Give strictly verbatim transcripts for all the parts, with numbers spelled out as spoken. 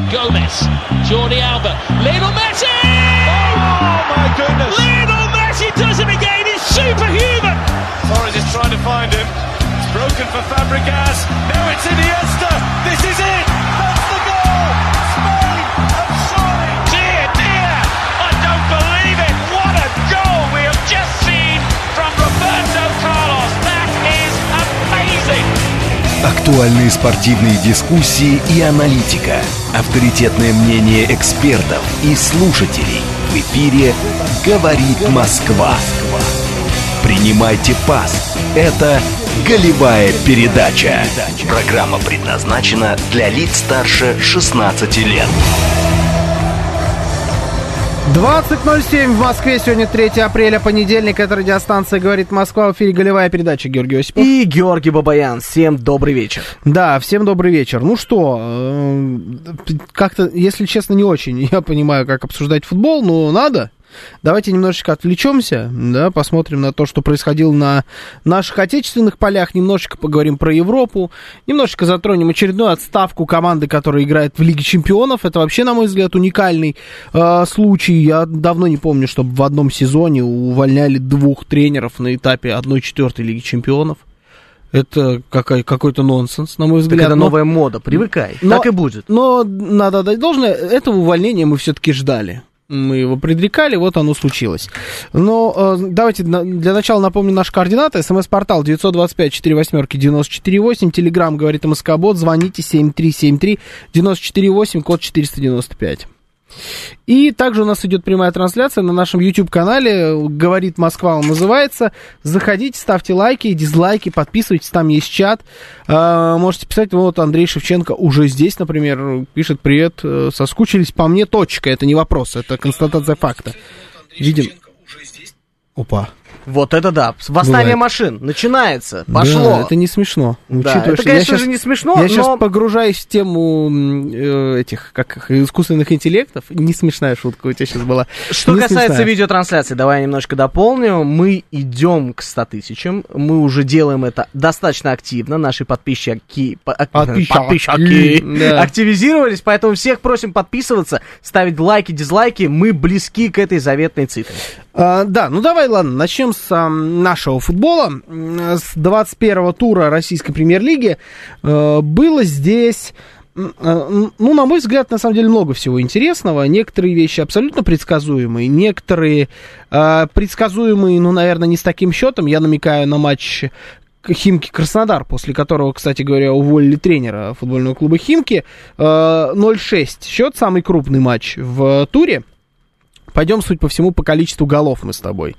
Gomez, Jordi Alba, Lionel Messi! Oh my goodness! Lionel Messi does it again, he's superhuman! Torres is trying to find him, it's broken for Fabregas, now it's Iniesta, this is it! That's the goal! Spain have soaring! Dear, dear, I don't believe it! What a goal we have just seen from Roberto Carlos! That is amazing! Актуальные спортивные дискуссии и аналитика. Авторитетное мнение экспертов и слушателей. В эфире «Говорит Москва». Принимайте пас. Это «Голевая передача». Программа предназначена для лиц старше шестнадцати лет. двадцать ноль семь в Москве. Сегодня третьего апреля, понедельник. Это радиостанция «Говорит Москва». В эфире «Голевая передача». Георгий Осипов. И Георгий Бабаян. Всем добрый вечер. Да, всем добрый вечер. Ну что, как-то, если честно, не очень я понимаю, как обсуждать футбол, но надо. Давайте немножечко отвлечемся, да, посмотрим на то, что происходило на наших отечественных полях, немножечко поговорим про Европу, немножечко затронем очередную отставку команды, которая играет в Лиге Чемпионов. Это вообще, на мой взгляд, уникальный э, случай. Я давно не помню, чтобы в одном сезоне увольняли двух тренеров на этапе одной четвертой Лиги Чемпионов. Это какой- какой-то нонсенс, на мой взгляд. Так это но, новая мода, привыкай, но, так и будет. Но надо отдать должное, этого увольнения мы все-таки ждали. Мы его предрекали, вот оно случилось. Но э, давайте на, для начала напомню наши координаты. СМС-портал девять два пять четыре восемь девяносто четыре восемь. Телеграм «Говорит МСК-бот». Звоните семь три семь три девять четыре восемь, код четыреста девяносто пять. И также у нас идет прямая трансляция на нашем YouTube-канале «Говорит Москва» он называется. Заходите, ставьте лайки, дизлайки, подписывайтесь, там есть чат. а, Можете писать, вот Андрей Шевченко уже здесь, например, пишет: привет, соскучились по мне, точка. Это не вопрос, это констатация факта. Видим. Опа. Вот это да. Восстание Бывает. машин. Начинается. Пошло. Да, это не смешно. Да, Учитывая, это, что я конечно щас- же, не смешно, Я но... сейчас погружаюсь в тему э, этих, как их, искусственных интеллектов. Не смешная шутка у тебя сейчас была. Что Не касается смешная. видеотрансляции, давай я немножко дополню. Мы идем к ста тысячам. Мы уже делаем это достаточно активно. Наши подписчики, по- Подписчики. подписчики Да. активизировались, поэтому всех просим подписываться, ставить лайки, дизлайки. Мы близки к этой заветной цифре. А, да, ну давай, ладно, начнем с а, нашего футбола. М, С двадцать первого тура Российской премьер-лиги э, было здесь, м, э, ну, на мой взгляд, на самом деле много всего интересного. Некоторые вещи абсолютно предсказуемые, некоторые э, предсказуемые, ну, наверное, не с таким счетом. Я намекаю на матч Химки Краснодар, после которого, кстати говоря, уволили тренера футбольного клуба Химки. Э, ноль шесть счет, самый крупный матч в туре. Пойдем, суть по всему, по количеству голов мы с тобой.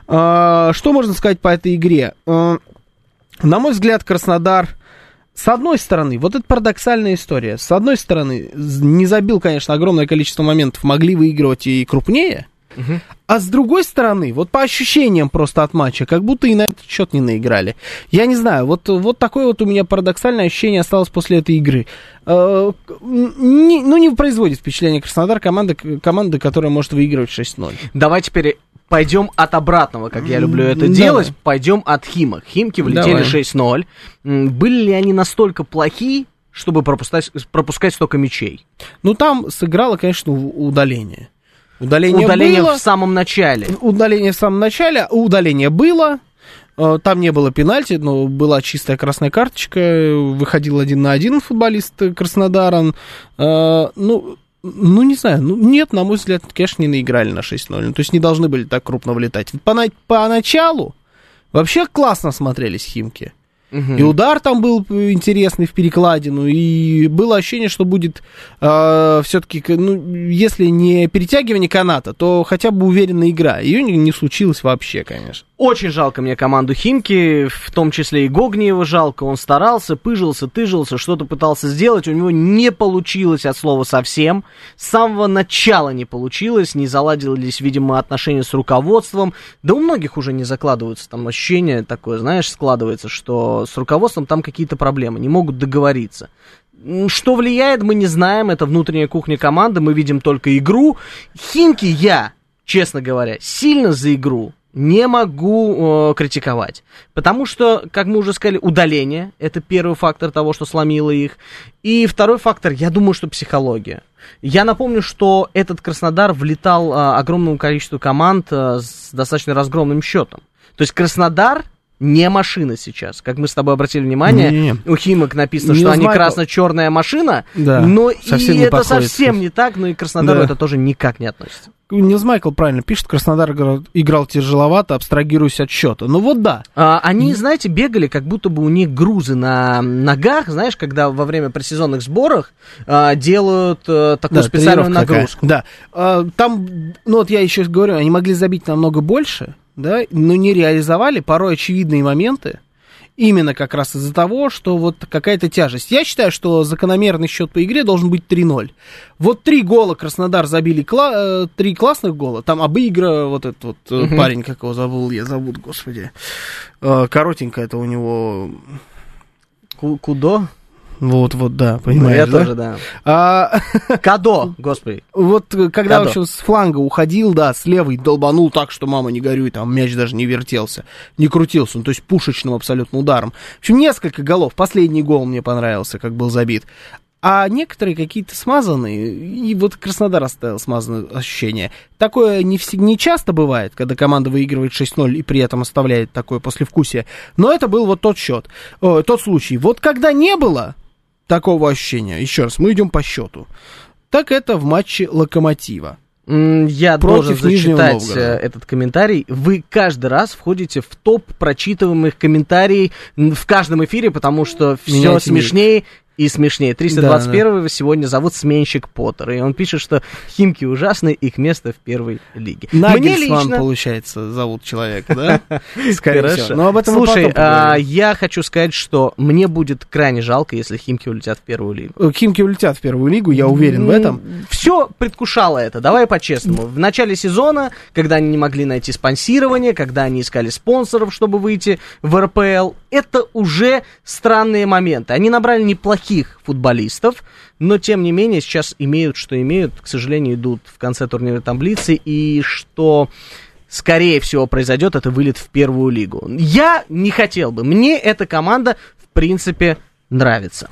А, что можно сказать по этой игре? А, на мой взгляд, Краснодар, с одной стороны, вот это парадоксальная история. С одной стороны, не забил, конечно, огромное количество моментов, могли выигрывать и крупнее. Угу. А с другой стороны, вот по ощущениям просто от матча, как будто и на этот счет не наиграли. Я не знаю, вот, вот такое вот у меня парадоксальное ощущение осталось после этой игры. Э, не, ну, не производит впечатление Краснодар, команда, команда, которая может выигрывать шесть ноль. Давай теперь пойдем от обратного, как я люблю это Давай. делать. Пойдем от Химок. Химки влетели Давай. шесть ноль. М, Были ли они настолько плохи, чтобы пропускать, пропускать столько мячей? Ну, там сыграло, конечно, у- удаление. Удаление, Удаление было, в самом начале. удаление в самом начале, удаление было, э, там не было пенальти, но была чистая красная карточка, выходил один на один футболист Краснодара, э, ну, ну, не знаю, ну, нет, на мой взгляд, конечно, не наиграли на шесть ноль, ну, то есть не должны были так крупно влетать. По, на- поначалу вообще классно смотрелись Химки. Мгм. И удар там был интересный в перекладину, и было ощущение, что будет э, все-таки, ну, если не перетягивание каната, то хотя бы уверенная игра. Ее не, не случилось вообще, конечно. Очень жалко мне команду Химки, в том числе и Гогниева жалко. Он старался, пыжился, тыжился, что-то пытался сделать. У него не получилось от слова совсем. С самого начала не получилось. Не заладились, видимо, отношения с руководством. Да у многих уже не закладываются там ощущение такое, знаешь, складывается, что с руководством там какие-то проблемы. Не могут договориться. Что влияет, мы не знаем. Это внутренняя кухня команды. Мы видим только игру. Химки я, честно говоря, сильно за игру не могу э, критиковать. Потому что, как мы уже сказали, удаление — это первый фактор того, что сломило их. И второй фактор, я думаю, что психология. Я напомню, что этот Краснодар влетал а, огромному количеству команд а, с достаточно разгромным счетом. То есть Краснодар не машина сейчас. Как мы с тобой обратили внимание, Не-не-не. у Химок написано, Не что они Майкл. красно-черная машина, Да, но совсем и не это подходит. совсем не так, но и к Краснодару Да. это тоже никак не относится. Нилс Майкл правильно пишет, Краснодар играл, играл тяжеловато, абстрагируясь от счета. Ну вот да. А, они, знаете, бегали, как будто бы у них грузы на ногах, знаешь, когда во время предсезонных сборов а, делают а, такую Да, специальную тренировка такая. нагрузку. Да. А, там, ну вот я еще говорю, они могли забить намного больше, да, но не реализовали порой очевидные моменты. Именно как раз из-за того, что вот какая-то тяжесть. Я считаю, что закономерный счет по игре должен быть три ноль. Вот три гола Краснодар забили, кла- э, три классных гола. Там обыгра, вот этот вот э, Мгм. парень, как его забыл, я забуд, господи. Э, коротенько это у него... Ку- Кудо? Вот, вот, да, Ну, понимаешь, я да? тоже, да. А, Кадо, господи. вот э, когда, Кадо. в общем, с фланга уходил, да, с левой долбанул так, что мама не горюй, там мяч даже не вертелся, не крутился, ну, то есть пушечным абсолютно ударом. В общем, несколько голов. Последний гол мне понравился, как был забит. А некоторые какие-то смазанные, и вот Краснодар оставил смазанное ощущение. Такое не, вс- не часто бывает, когда команда выигрывает шесть ноль и при этом оставляет такое послевкусие. Но это был вот тот счет, о, тот случай. Вот когда не было такого ощущения, еще раз, мы идем по счету, так это в матче Локомотива. М, Я Против должен Нижнего зачитать Новгорода. э, этот комментарий. Вы каждый раз входите в топ прочитываемых комментариев м, в каждом эфире, потому что все Меняйте мир. смешнее и смешнее. триста двадцать первого сегодня зовут сменщик Поттер, и он пишет, что Химки ужасны, их место в первой лиге. Мне Нагельсман, лично... получается, зовут человека, да? Скорее Хорошо. всего. Но об этом мы Слушай, потом а, поговорим. я хочу сказать, что мне будет крайне жалко, если Химки улетят в первую лигу. Химки улетят в первую лигу, я уверен в этом. Все предвкушало это, давай по-честному. В начале сезона, когда они не могли найти спонсирование, когда они искали спонсоров, чтобы выйти в эр пэ эл, это уже странные моменты. Они набрали неплохих футболистов, но тем не менее сейчас имеют, что имеют, к сожалению, идут в конце турнирной таблицы, и что... скорее всего, произойдет, это вылет в первую лигу. Я не хотел бы. Мне эта команда, в принципе, нравится.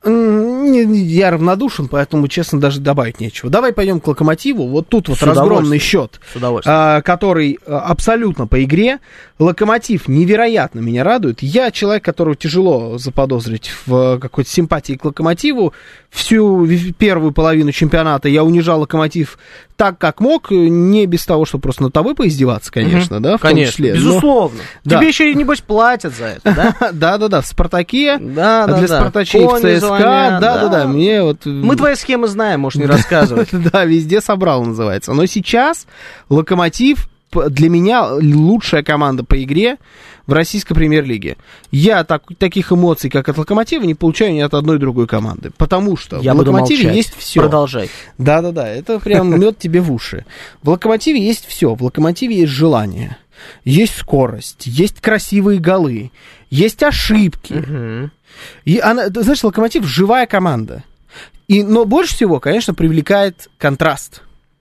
М, не- не- Я равнодушен, поэтому, честно, даже добавить нечего. Давай пойдем к Локомотиву. Вот тут вот С разгромный удовольствием. счет, С удовольствием. а, который а, абсолютно по игре. Локомотив невероятно меня радует. Я человек, которого тяжело заподозрить в какой-то симпатии к Локомотиву. Всю в- первую половину чемпионата я унижал Локомотив так, как мог, не без того, чтобы просто над тобой поиздеваться, конечно, да, в том Конечно, числе. Но- безусловно. Да. Тебе еще, небось, платят за это, да? Да-да-да, в «Спартаке», Да, а да, для да. «Спартачей» в Кони ЦСКА, звонят, да-да-да, мне вот... Мы твои схемы знаем, можешь не рассказывать. Да, везде собрал, называется. Но сейчас Локомотив п- для меня лучшая команда по игре в российской премьер-лиге. Я так, таких эмоций, как от Локомотива, не получаю ни от одной другой команды. Потому что Я в буду Локомотиве молчать. есть все. Продолжай. Да-да-да, это прям мед тебе в уши. В Локомотиве есть все. В Локомотиве есть желание, есть скорость, есть красивые голы, есть ошибки. Мгм. И она, ты знаешь, Локомотив живая команда. И, но больше всего, конечно, привлекает контраст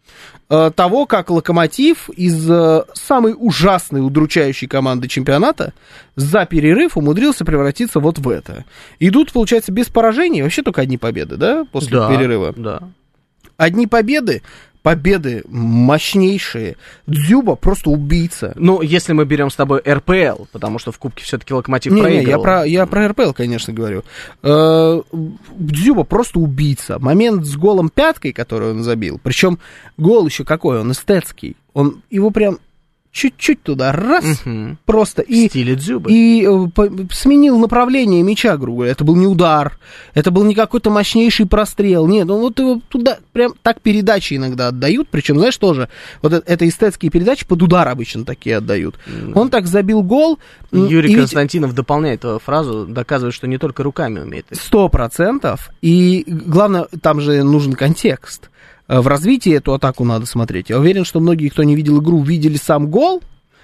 э, того, как Локомотив из э, самой ужасной, удручающей команды чемпионата за перерыв умудрился превратиться вот в это. Идут, получается, без поражений, вообще только одни победы, да, после Да, перерыва? Да. Одни победы, победы мощнейшие. Дзюба просто убийца. Ну, если мы берем с тобой эр пэ эл, потому что в Кубке все-таки Локомотив Не, не, проигрывал. я про, я про эр пэ эл, конечно, говорю. Э, Дзюба просто убийца. Момент с голом пяткой, который он забил, причем гол еще какой, он эстетский. Он его прям чуть-чуть туда, раз, Мгм. просто. В И, стиле Дзюбы. и э, по- сменил направление мяча, грубо говоря. Это был не удар, это был не какой-то мощнейший прострел. Нет, ну вот его туда прям так передачи иногда отдают. Причем, знаешь, тоже, вот это, это эстетские передачи под удар обычно такие отдают. Он так забил гол. м, Юрий и ведь- Константинов дополняет эту фразу, доказывает, что не только руками умеет. Сто процентов. И главное, там же нужен контекст. Э, В развитии эту атаку надо смотреть. Я уверен, что многие, кто не видел игру, видели сам гол,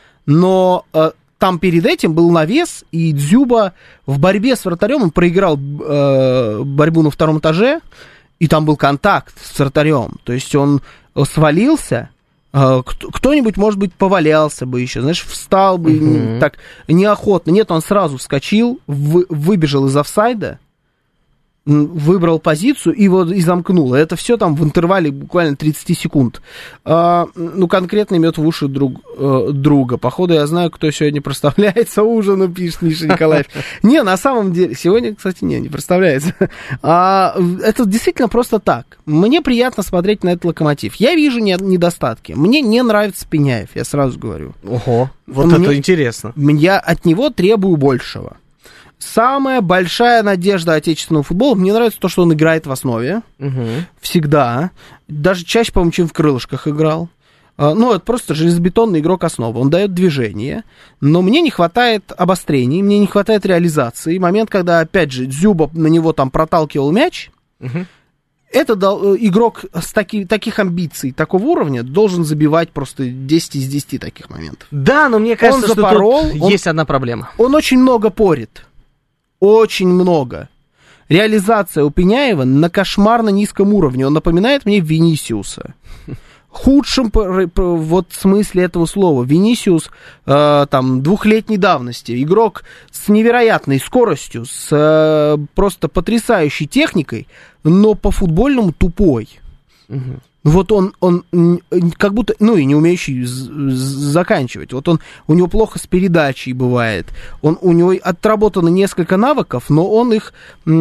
но э, там перед этим был навес, и Дзюба в борьбе с вратарем, он проиграл э, борьбу на втором этаже, и там был контакт с вратарем. То есть он свалился, э, кто- кто-нибудь, может быть, повалялся бы еще, знаешь, встал бы Мгм. м, так неохотно. Нет, он сразу вскочил, вы- выбежал из офсайда, выбрал позицию и вот и замкнул. Это все там в интервале буквально тридцать секунд. А, ну, конкретно имеет в уши друг, э, друга. Походу, я знаю, кто сегодня проставляется ужину, пишет Миша Николаев. Не, на самом деле, сегодня, кстати, не, не проставляется. А, это действительно просто так. Мне приятно смотреть на этот Локомотив. Я вижу недостатки. Мне не нравится Пеняев, я сразу говорю. Ого, вот Мне, это интересно. Я от него требую большего. Самая большая надежда отечественного футбола, мне нравится то, что он играет в основе. Угу. Всегда. Даже чаще, по-моему, чем в крылышках играл. Ну, это просто железобетонный игрок основы. Он дает движение, но мне не хватает обострений, мне не хватает реализации. Момент, когда, опять же, Дзюба на него там проталкивал мяч, угу. это дал, игрок с таки, таких амбиций, такого уровня, должен забивать просто десять из десяти таких моментов. Да, но мне кажется, он запорол, что тут он, есть одна проблема. Он очень много порит. Очень много. Реализация у Пеняева на кошмарно низком уровне. Он напоминает мне Винисиуса. Худшем вот смысле этого слова. Винисиус э, там двухлетней давности. Игрок с невероятной скоростью, с э, просто потрясающей техникой, но по-футбольному тупой. Угу. Вот он, он как будто, ну и не умеющий заканчивать. Вот он, у него плохо с передачей бывает. Он, у него отработано несколько навыков, но он их,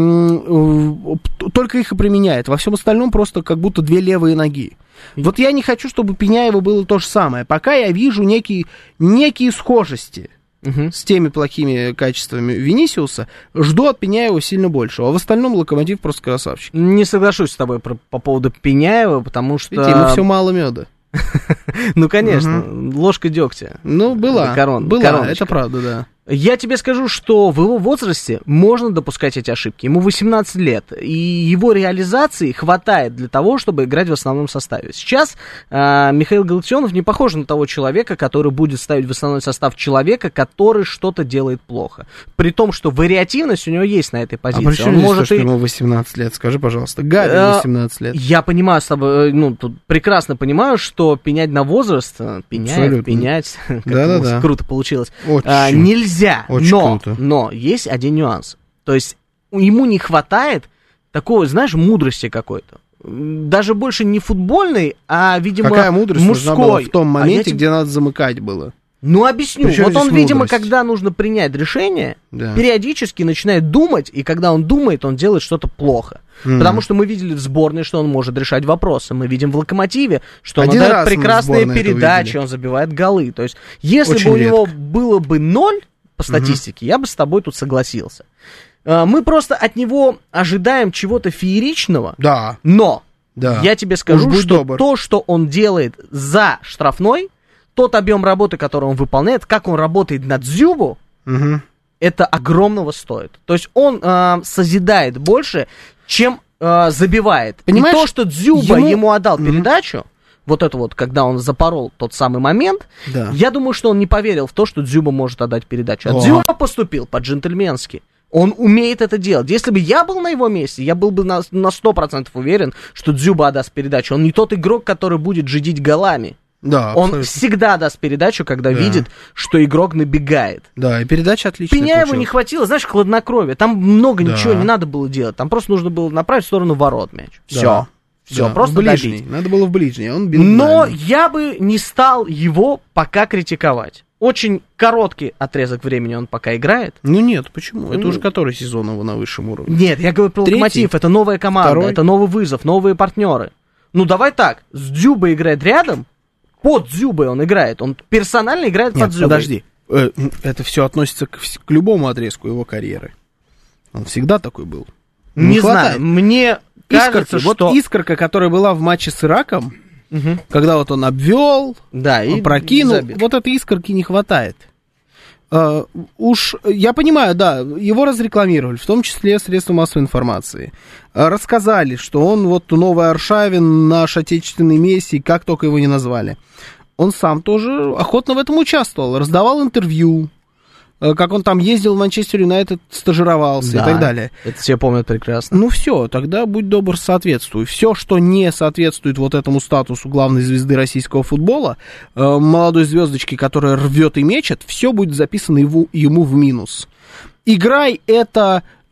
только их и применяет. Во всем остальном просто как будто две левые ноги. Вот я не хочу, чтобы у Пеняева было то же самое. Пока я вижу некие, некие схожести. Угу. С теми плохими качествами Винисиуса, жду от Пеняева сильно большего. А в остальном Локомотив просто красавчик. Не соглашусь с тобой про, по поводу Пеняева, потому что... Видите, ему все мало меда. Ну, конечно, ложка дегтя. Ну, была, была, это правда, да. Я тебе скажу, что в его возрасте можно допускать эти ошибки. Ему восемнадцать лет, и его реализации хватает для того, чтобы играть в основном составе. Сейчас э, Михаил Галактионов не похож на того человека, который будет ставить в основной состав человека, который что-то делает плохо. При том, что вариативность у него есть на этой позиции. А почему может то, что и... ему восемнадцать лет? Скажи, пожалуйста. Габи восемнадцать лет. Я понимаю с тобой, ну, тут прекрасно понимаю, что пенять на возраст, пенять, пенять, да-да-да. Круто получилось. А, нельзя. Нельзя, Очень но, круто. но есть один нюанс. То есть ему не хватает такого, знаешь, мудрости какой-то. Даже больше не футбольной, а, видимо, Какая мудрость мужской. Нужна была в том моменте, а где надо замыкать было? Ну, объясню. Причем вот он, мудрость? видимо, когда нужно принять решение, да. периодически начинает думать, и когда он думает, он делает что-то плохо. Mm. Потому что мы видели в сборной, что он может решать вопросы. Мы видим в Локомотиве, что он дает прекрасные передачи, он забивает голы. То есть, если Очень бы у редко. него было бы ноль по статистике, mm-hmm. я бы с тобой тут согласился. Мы просто от него ожидаем чего-то фееричного, да. но да. я тебе скажу, что добр. то, что он делает за штрафной, тот объем работы, который он выполняет, как он работает над Дзюбу, угу. это огромного стоит. То есть он э, созидает больше, чем э, забивает. Понимаешь, и то, что Дзюба ему, ему отдал угу. передачу, вот это вот, когда он запорол тот самый момент, да. я думаю, что он не поверил в то, что Дзюба может отдать передачу. А О. Дзюба поступил по-джентльменски. Он умеет это делать. Если бы я был на его месте, я был бы на, на сто процентов уверен, что Дзюба отдаст передачу. Он не тот игрок, который будет жидить голами. Да, он абсолютно. всегда даст передачу, когда да. видит, что игрок набегает. Да, и передача отличная. Пеняеву не хватило, знаешь, хладнокровия. Там много да. ничего не надо было делать. Там просто нужно было направить в сторону ворот мяч. Все. Да. Все, да. просто в ближний. добить. Надо было в ближний. Он бил Но дальний. я бы не стал его пока критиковать. Очень короткий отрезок времени он пока играет. Ну нет, почему? Это mm. уже который сезон его на высшем уровне? Нет, я говорю про Третий? Локомотив. Это новая команда, Второй? это новый вызов, новые партнеры. Ну давай так, с Дзюбой играет рядом, под Дзюбой он играет, он персонально играет Нет, под Дзюбой. Подожди, это все относится к, к любому отрезку его карьеры. Он всегда такой был. Не, не знаю, мне кажется, искорка, что... Вот искорка, которая была в матче с Ираком, угу. когда вот он обвел, да, и прокинул, забил. Вот этой искорки не хватает. Uh, уж, я понимаю, да, его разрекламировали, в том числе средства массовой информации. Uh, рассказали, что он вот новый Аршавин, наш отечественный Месси, как только его не назвали. Он сам тоже охотно в этом участвовал, раздавал интервью, uh, как он там ездил в Манчестер Юнайтед, стажировался да, и так далее. Это все помнят прекрасно. Ну все, тогда будь добр, соответствуй. Все, что не соответствует вот этому статусу главной звезды российского футбола, э, молодой звездочки, которая рвет и мечет, все будет записано его, ему в минус. Играй это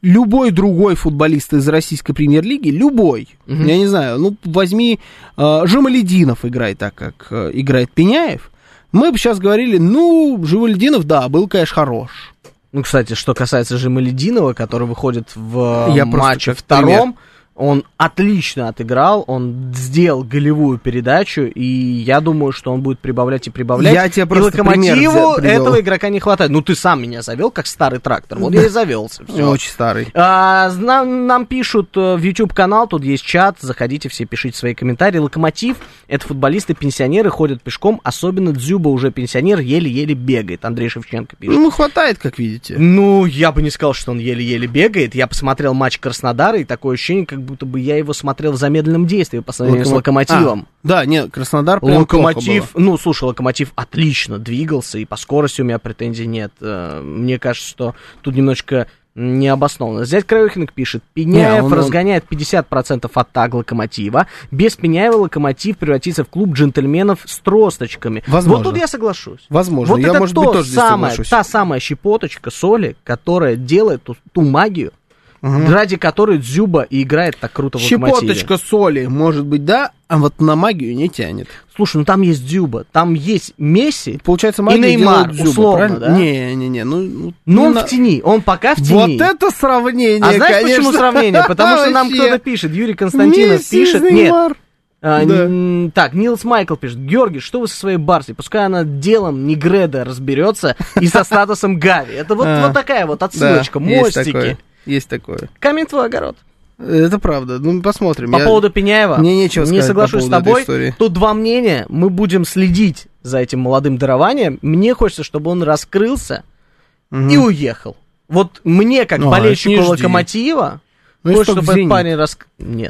любой другой футболист из российской премьер-лиги, любой, угу. я не знаю, ну, возьми, э, Жамалединов играет так, как э, играет Пеняев, мы бы сейчас говорили, ну, Жамалединов, да, был, конечно, хорош. Ну, кстати, что касается Жамалединова, который выходит в я матче втором, он отлично отыграл, он сделал голевую передачу, и я думаю, что он будет прибавлять и прибавлять. Я тебе просто и Локомотиву этого игрока не хватает. Ну, ты сам меня завел, как старый трактор. Вот я и завелся. Все. Очень старый. А, нам, нам пишут в YouTube-канал, тут есть чат, заходите все, пишите свои комментарии. Локомотив — это футболисты-пенсионеры, ходят пешком, особенно Дзюба уже пенсионер, еле-еле бегает. Андрей Шевченко пишет. Ну, хватает, как видите. Ну, я бы не сказал, что он еле-еле бегает. Я посмотрел матч Краснодара, и такое ощущение, как будто бы я его смотрел в замедленном действии по сравнению Локомо... с Локомотивом. А, да, нет, Краснодар прям Локомотив, ну, слушай, Локомотив отлично двигался, и по скорости у меня претензий нет. Мне кажется, что тут немножечко необоснованно. Зять Краюхинг пишет, Пеняев не, он, разгоняет пятьдесят процентов атак Локомотива. Без Пеняева Локомотив превратится в клуб джентльменов с тросточками. Возможно. Вот тут я соглашусь. Возможно, вот я, это может то быть, тоже самое, здесь соглашусь. Та самая щепоточка соли, которая делает ту, ту магию, угу. ради которой Дзюба и играет так круто в Локомотиве. Щепоточка соли, может быть, да, а вот на магию не тянет. Слушай, ну там есть Дзюба, там есть Месси. Получается, и Неймар, Дзюба, условно, да? Не-не-не, ну... Ну, ну он на... в тени, он пока в тени. Вот это сравнение, А знаешь, конечно. почему сравнение? Потому что нам кто-то пишет, Юрий Константинов Месси, пишет... Неймар. Нет. А, да. н- так, Нилс Майкл пишет, Георгий, что вы со своей Барси? Пускай она делом Негреда разберется и со статусом Гави. Это вот, вот такая вот отсылочка, мостики. Есть такое. Камень твой огород. Это правда. Ну, посмотрим. По Я... поводу Пеняева, Мне нечего не сказать соглашусь по с тобой. Истории. Тут два мнения. Мы будем следить за этим молодым дарованием. Мне хочется, чтобы он раскрылся угу. и уехал. Вот мне, как ну, болельщику Локомотива, ну, хочется, чтобы этот парень раскрылся. Нет.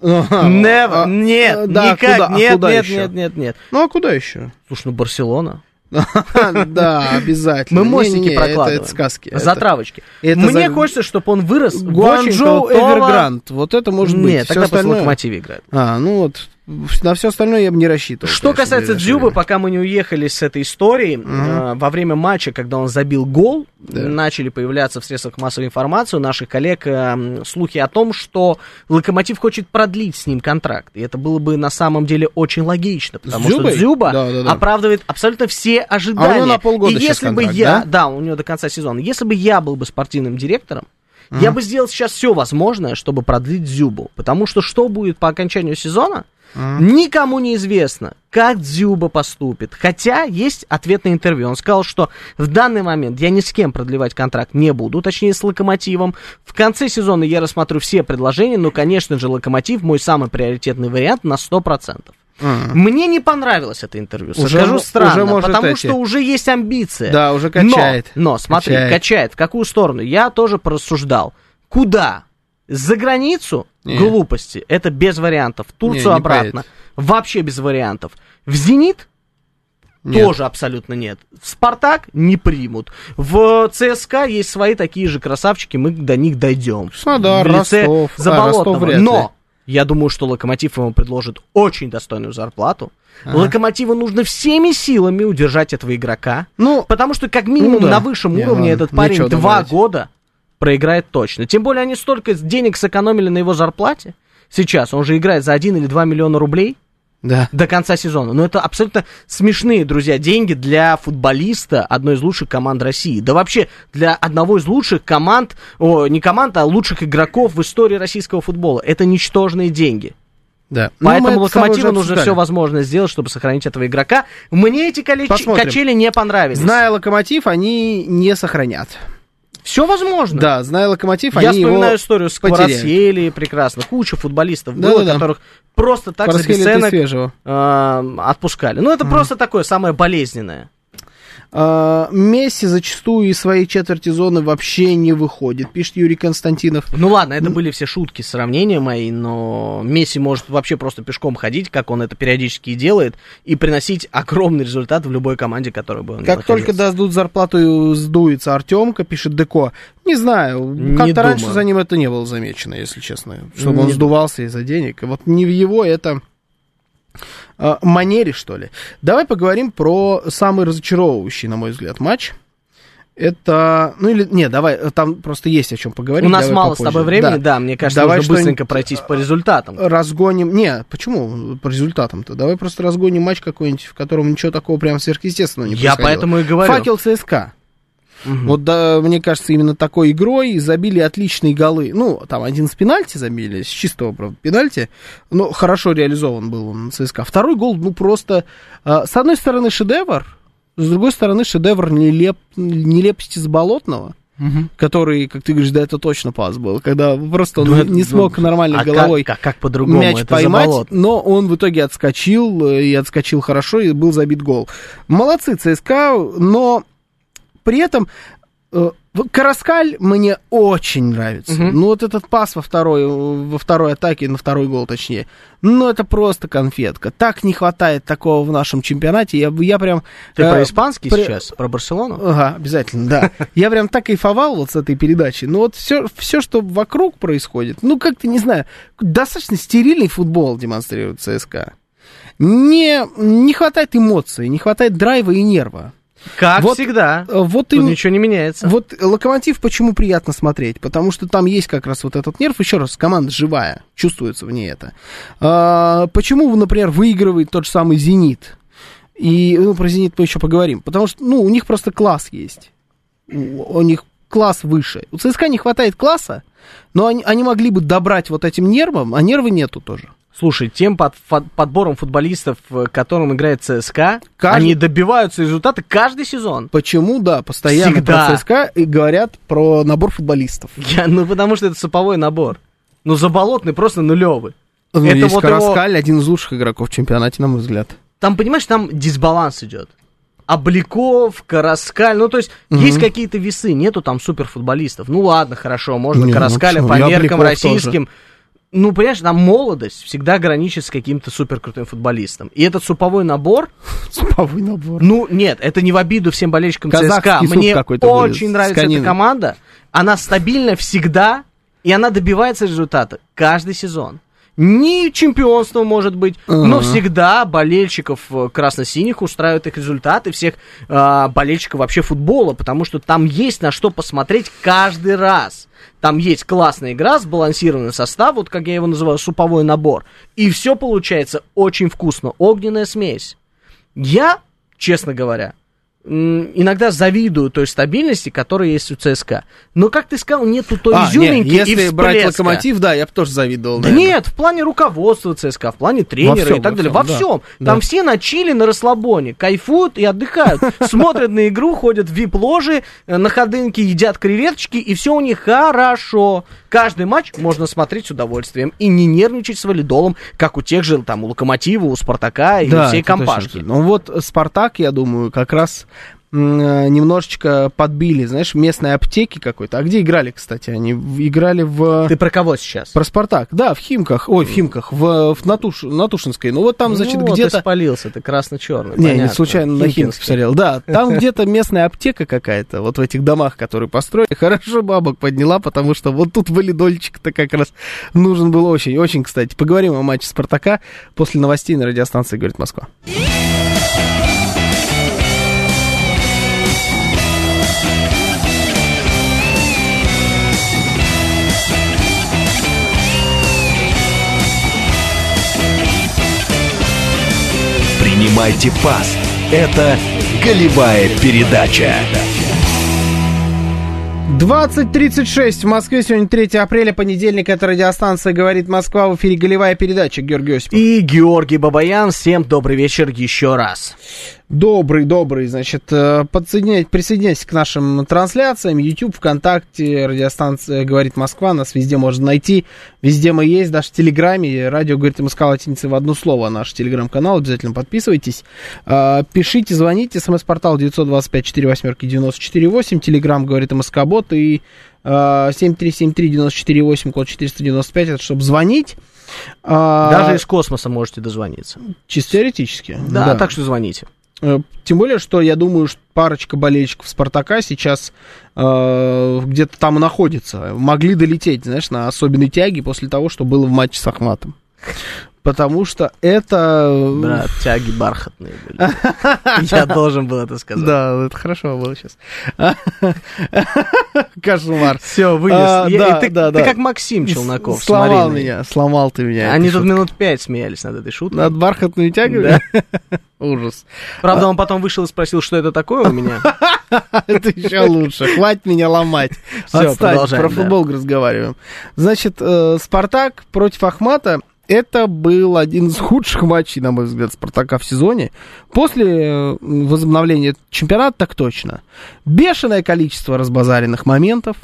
Never. А, нет, да, никак. Куда? Нет, а куда нет, еще? нет, нет, нет. Ну, а куда еще? Слушай, ну Барселона. Да, обязательно. Мы мостики прокладываем. Это сказки. Затравочки. Мне хочется, чтобы он вырос. Гуанчжоу Эвергрант. Вот это может быть. Нет, тогда просто в Локомотиве играет. А, ну вот. На все остальное я бы не рассчитывал. Что конечно, касается Дзюбы, пока мы не уехали с этой историей, uh-huh. э, во время матча, когда он забил гол, да. начали появляться в средствах массовой информации у наших коллег э, слухи о том, что Локомотив хочет продлить с ним контракт. И это было бы на самом деле очень логично, потому что Дзюба да, да, да. оправдывает абсолютно все ожидания. А у него на полгода И если бы контракт, я, да? да, у него до конца сезона, если бы я был бы спортивным директором, uh-huh. я бы сделал сейчас все возможное, чтобы продлить Дзюбу. Потому что что будет по окончанию сезона, Mm. никому не известно, как Дзюба поступит. Хотя есть ответ на интервью. Он сказал, что в данный момент я ни с кем продлевать контракт не буду, точнее с Локомотивом. В конце сезона я рассмотрю все предложения, но, конечно же, Локомотив мой самый приоритетный вариант на сто процентов. Mm. Мне не понравилось это интервью, уже, скажу странно, уже потому эти... что уже есть амбиции. Да, уже качает. Но, но смотри, качает. качает. В какую сторону? Я тоже порассуждал. Куда? За границу? Нет. Глупости. Это без вариантов. В Турцию не, не обратно. Поедет. Вообще без вариантов. В Зенит? Нет. Тоже абсолютно нет. В Спартак не примут. В ЦСКА есть свои такие же красавчики, мы до них дойдем. Краснодар, Ростов. Заболотного. А, Но я думаю, что Локомотив ему предложит очень достойную зарплату. Ага. Локомотиву нужно всеми силами удержать этого игрока. Ну, потому что как минимум ну, да. на высшем не, уровне этот парень два добавить. года проиграет точно. Тем более они столько денег сэкономили на его зарплате. Сейчас он же играет за один или два миллиона рублей да. до конца сезона. Но это абсолютно смешные, друзья, деньги для футболиста одной из лучших команд России. Да вообще для одного из лучших команд, о, не команд, а лучших игроков в истории российского футбола. Это ничтожные деньги. Да. Поэтому Локомотиву нужно все возможное сделать, чтобы сохранить этого игрока. Мне эти колеч... качели не понравились. Зная Локомотив, они не сохранят. Все возможно. Да, зная Локомотив, Я они его вспоминаю историю с Кварацхелией прекрасно. Куча футболистов да, было, да, которых да. просто так за бесценок э, отпускали. Ну, это mm. просто такое, самое болезненное. Месси зачастую из своей четверти зоны вообще не выходит, пишет Юрий Константинов. Ну ладно, это были все шутки, сравнения мои, но Месси может вообще просто пешком ходить, как он это периодически и делает, и приносить огромный результат в любой команде, которой бы он Как только дадут зарплату, сдуется Артемка, пишет Деко. Не знаю, не как-то думаю. Раньше за ним это не было замечено, если честно, чтобы не он сдувался из-за денег. Вот не в его это... манере, что ли. Давай поговорим про самый разочаровывающий, на мой взгляд, матч. Это, ну или, не, давай, там просто есть о чем поговорить. У нас давай мало попозже. с тобой времени, да, да мне кажется, давай нужно быстренько пройтись по результатам. Разгоним, не, почему по результатам-то? Давай просто разгоним матч какой-нибудь, в котором ничего такого прям сверхъестественного не происходило. Я поэтому и говорю. Факел ЦСКА. Угу. Вот, да, мне кажется, именно такой игрой забили отличные голы. Ну, там один с пенальти забили, с чистого, правда, пенальти. Ну, хорошо реализован был он ЦСКА. Второй гол, ну, просто, э, с одной стороны, шедевр, с другой стороны, шедевр нелеп, нелепости Заболотного, угу. который, как ты говоришь, да, это точно пас был, когда просто он ну, не смог ну, нормально а головой как, как, как по-другому мяч это поймать, Заболотный. Но он в итоге отскочил, и отскочил хорошо, и был забит гол. Молодцы ЦСКА, но... При этом э, Караскаль мне очень нравится. Uh-huh. Ну, вот этот пас во второй, во второй атаке, на второй гол точнее, ну, это просто конфетка. Так не хватает такого в нашем чемпионате. Я, я прям... Ты э, про испанский при... сейчас? Про Барселону? Ага, обязательно, да. Я прям так кайфовал вот с этой передачи. Ну, вот все, все, что вокруг происходит, ну, как-то, не знаю, достаточно стерильный футбол демонстрирует ЦСКА. Не, не хватает эмоций, не хватает драйва и нерва. Как вот, всегда. Вот Тут им, ничего не меняется. Вот Локомотив почему приятно смотреть? Потому что там есть как раз вот этот нерв. Еще раз, команда живая. Чувствуется в ней это. А, почему, например, выигрывает тот же самый «Зенит»? И, ну, про «Зенит» мы еще поговорим. Потому что, ну, у них просто класс есть. У, у них класс выше. У ЦСКА не хватает класса, но они, они могли бы добрать вот этим нервом, а нервы нету тоже. Слушай, тем под, под, подбором футболистов, которым играет ЦСКА, Кажд... они добиваются результата каждый сезон. Почему, да, постоянно Всегда. Про ЦСКА и говорят про набор футболистов. Я, ну, потому что это суповой набор. Ну, Заболотный просто нулевый. Ну, это есть вот Караскаль, его... один из лучших игроков в чемпионате, на мой взгляд. Там, понимаешь, там дисбаланс идет. Обликов, Караскаль, ну, то есть, угу. есть какие-то весы, нету там суперфутболистов. Ну, ладно, хорошо, можно Не, Караскаля ну, по меркам российским... Тоже. Ну, понимаешь, там молодость всегда граничит с каким-то суперкрутым футболистом. И этот суповой набор... Суповой набор. Ну, нет, это не в обиду всем болельщикам ЦСКА. Мне очень нравится эта команда. Она стабильна всегда, и она добивается результата каждый сезон. Не чемпионство, может быть, uh-huh. но всегда болельщиков красно-синих устраивают их результаты, всех э, болельщиков вообще футбола, потому что там есть на что посмотреть каждый раз. Там есть классная игра, сбалансированный состав, вот как я его называю, суповой набор. И все получается очень вкусно, огненная смесь. Я, честно говоря, иногда завидую той стабильности, которая есть у ЦСКА. Но, как ты сказал, нету той а, изюминки нет, если и всплеска. Брать Локомотив, да, я бы тоже завидовал. Да наверное. Нет, в плане руководства ЦСКА, в плане тренера всем, и так далее. Во всем. Во всем. Да. Там да. все на чили, на расслабоне, кайфуют и отдыхают. Смотрят на игру, ходят в вип-ложи, на ходынке едят креветочки, и все у них хорошо. Каждый матч можно смотреть с удовольствием и не нервничать с валидолом, как у тех же, там, у Локомотива, у Спартака и да, у всей компашки. Ну вот Спартак, я думаю, как раз немножечко подбили, знаешь, местной аптеки какой-то. А где играли, кстати? Они играли в... Ты про кого сейчас? Про Спартак. Да, в Химках. Ой, в Химках. В, в Натуш... Натушинской. Ну, вот там, значит, ну, где-то... ты спалился, ты красно-черный. Не, понятно. Не случайно на Химках посмотрел. Да, там где-то местная аптека какая-то, вот в этих домах, которые построили. Хорошо бабок подняла, потому что вот тут валидольчик-то как раз нужен был очень. Очень, кстати. Поговорим о матче Спартака после новостей на радиостанции «Говорит Москва». Принимайте пас. Это голевая передача. двадцать тридцать шесть в Москве. Сегодня третьего апреля, понедельник. Это радиостанция «Говорит Москва». В эфире голевая передача. Георгий Осипов. И Георгий Бабаян. Всем добрый вечер еще раз. Добрый, добрый, значит, подсоединяйтесь, присоединяйтесь к нашим трансляциям. YouTube, ВКонтакте, радиостанция «Говорит Москва». Нас везде можно найти. Везде мы есть, даже в Телеграме. Радио «Говорит Москва» латиницей в одно слово. Наш Телеграм-канал. Обязательно подписывайтесь. Пишите, звоните. СМС-портал девять два пять четыре восемь девять четыре восемь. Телеграм «Говорит Москобот» и семь три семь три девять четыре восемь, код четыреста девяносто пять. Это чтобы звонить. Даже из космоса можете дозвониться. Чисто теоретически. Да, да, так что звоните. Тем более, что я думаю, что парочка болельщиков «Спартака» сейчас э, где-то там находится. Могли долететь, знаешь, на особенной тяге после того, что было в матче с Ахматом. потому что это... Брат, тяги бархатные были. Я должен был это сказать. Да, это хорошо было сейчас. Кошмар. Все, вынес. А, Я- да, ты, да, ты да. как Максим Челноков с Сломал Мариной. меня, сломал ты меня. Они этой тут шуткой. минут пять смеялись над этой шуткой. Над бархатными тягами? Ужас. Правда, он потом вышел и спросил, что это такое у меня. Это еще лучше. Хватит меня ломать. Всё, Отстань, продолжаем, про да. футбол разговариваем. Значит, э, Спартак против Ахмата. Это был один из худших матчей, на мой взгляд, Спартака в сезоне. После э, возобновления чемпионата, так точно. Бешеное количество разбазаренных моментов.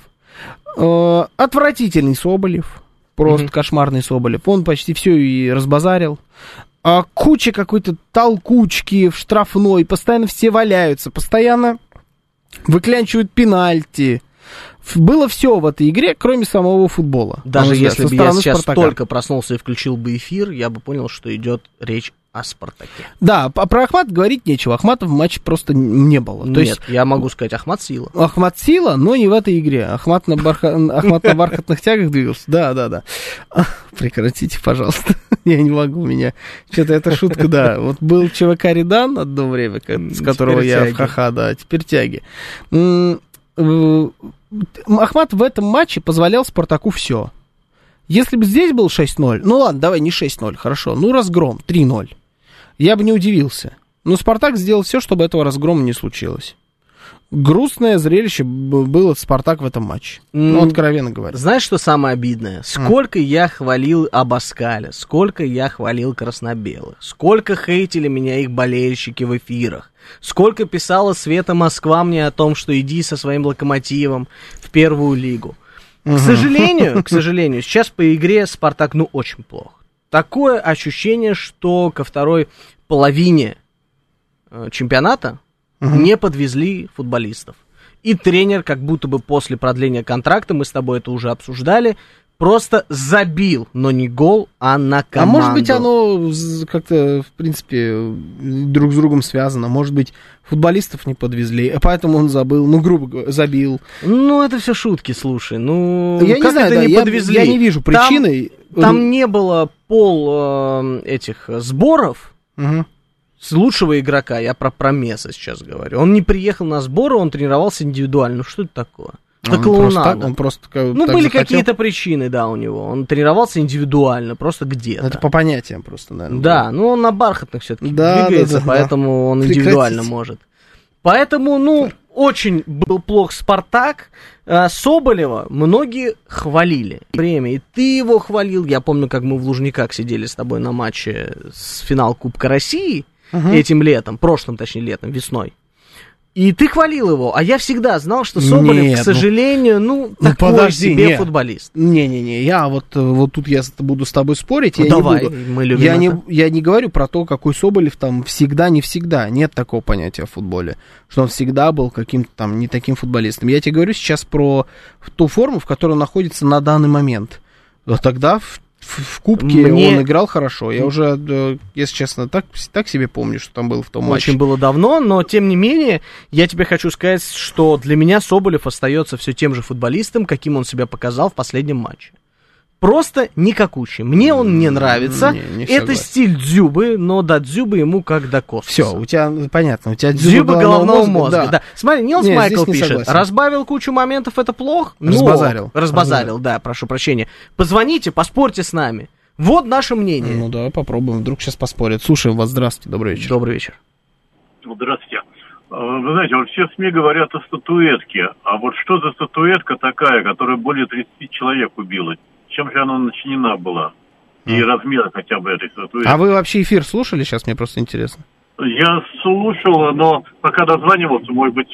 Э, отвратительный Соболев. Просто Мгм. кошмарный Соболев. Он почти все и разбазарил. А куча какой-то толкучки в штрафной. Постоянно все валяются. Постоянно выклянчивают пенальти. Ф- Было все в этой игре, кроме самого футбола. на Даже мой взгляд, если со бы я стороны сейчас Спартака. только проснулся и включил бы эфир, я бы понял, что идет речь о Спартаке. Да, а про Ахмат говорить нечего. Ахмата в матче просто н- не было. То Нет, есть я могу сказать Ахмат сила. Ахмат сила, но не в этой игре. Ахмат на, барха... Ахмат на бархатных тягах двигался. Да, да, да. Прекратите, пожалуйста. Я не могу, меня... Что-то эта шутка, да. Вот был ЧВК Редан одно время, ко- с которого Теперь я тяги. в ха-ха, да, теперь тяги. М, э, Ахмат в этом матче позволял Спартаку все. Если бы здесь был шесть ноль, ну ладно, давай не шесть ноль, хорошо, ну разгром, три ноль, я бы не удивился. Но Спартак сделал все, чтобы этого разгрома не случилось. Грустное зрелище б- было Спартак в этом матче. Ну, М, откровенно говоря. Знаешь, что самое обидное? Сколько я хвалил Абаскаля, сколько я хвалил красно-белых, сколько хейтили меня их болельщики в эфирах, сколько писала Света Москва мне о том, что иди со своим Локомотивом в первую лигу. К сожалению, к сожалению, сейчас по игре Спартак, ну, очень плохо. Такое ощущение, что ко второй половине э, чемпионата не подвезли футболистов. И тренер, как будто бы после продления контракта, мы с тобой это уже обсуждали, просто забил, но не гол, а на А команду. может быть, оно з- как-то, в принципе, друг с другом связано. Может быть, футболистов не подвезли, а поэтому он забыл, ну, грубо говоря, забил. Ну, это все шутки, слушай. Ну, Я не как знаю, это да, не я, подвезли? я не вижу Там- причины. Там не было пол э, этих сборов Мгм. с лучшего игрока, я про Промеса сейчас говорю. Он не приехал на сборы, он тренировался индивидуально. Ну, что это такое? Это Он просто клоунада. так- он просто как- Ну, так были захотел. какие-то причины, да, у него. Он тренировался индивидуально, просто где-то. Это по понятиям просто, наверное. Да, ну он на бархатных все-таки Да, двигается, да, да, поэтому он Прекратите. индивидуально может. Поэтому, ну, очень был плох Спартак. А Соболева многие хвалили. Время. И ты его хвалил. Я помню, как мы в Лужниках сидели с тобой на матче с финал Кубка России этим летом, прошлым, точнее, летом, весной. И ты хвалил его, а я всегда знал, что Соболев, Нет, к ну- сожалению, ну, ну, такой подожди, себе нет. футболист. Не-не-не, я вот, э, вот тут я с- буду с тобой спорить, Ну, я давай, не буду. мы любим я, не, это. я не говорю про то, какой Соболев там всегда, не всегда. Нет такого понятия в футболе, что он всегда был каким-то там не таким футболистом. Я тебе говорю сейчас про ту форму, в которой он находится на данный момент. Вот тогда в, в- в Кубке Мне- он играл хорошо. Я уже, э, если честно, так, так себе помню, что там было в том матче. Очень было давно, но тем не менее, я тебе хочу сказать, что для меня Соболев остается все тем же футболистом, каким он себя показал в последнем матче. Просто никакущий. Мне он не нравится. Не, не Это согласен. стиль Дзюбы, но до Дзюбы ему как до космоса. Все, у тебя, ну, понятно, у тебя Дзюба дзюба головного мозга. Да. да. Смотри, Нилс Не, Майкл здесь не пишет, согласен. разбавил кучу моментов, это плохо? Ну, Разбазарил. разбазарил, да, прошу прощения. Позвоните, поспорьте с нами. Вот наше мнение. Ну да, попробуем, вдруг сейчас поспорят. Слушаем вас, здравствуйте, добрый вечер. Добрый вечер. Здравствуйте. Вы знаете, вот все СМИ говорят о статуэтке. А вот что за статуэтка такая, которая более тридцати человек убила? Чем же она начинена была? И размер хотя бы этой статуэтки. А вы вообще эфир слушали? Сейчас мне просто интересно. Я слушал, но пока дозванивался, может быть,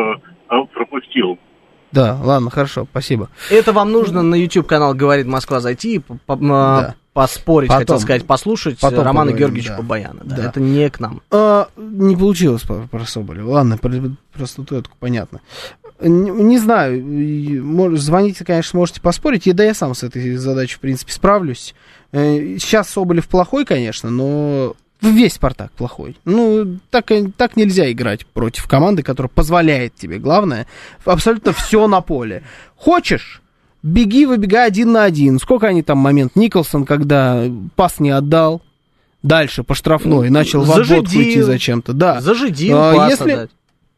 э, пропустил. Да, ладно, хорошо, спасибо. Это вам нужно на YouTube-канал «Говорит Москва» зайти и по- по- Да. поспорить, Потом. хотел сказать, послушать Потом Романа поговорим, Георгиевича да. Бабаяна. Да, Да. это не к нам. А, не получилось про, про Соболева. Ладно, про, про статуэтку понятно. Не, не знаю, и, мож- звоните, конечно, можете поспорить. И да, я сам с этой задачей, в принципе, справлюсь. Э, Сейчас Соболев плохой, конечно, но весь Спартак плохой. Ну, так, и- так нельзя играть против команды, которая позволяет тебе, главное, абсолютно все на поле. Хочешь, беги, выбегай один на один. Сколько они там момент? Николсон, когда пас не отдал, дальше по штрафной, начал в обводку идти зачем-то. Да. Зажидил, а, пас если... отдать.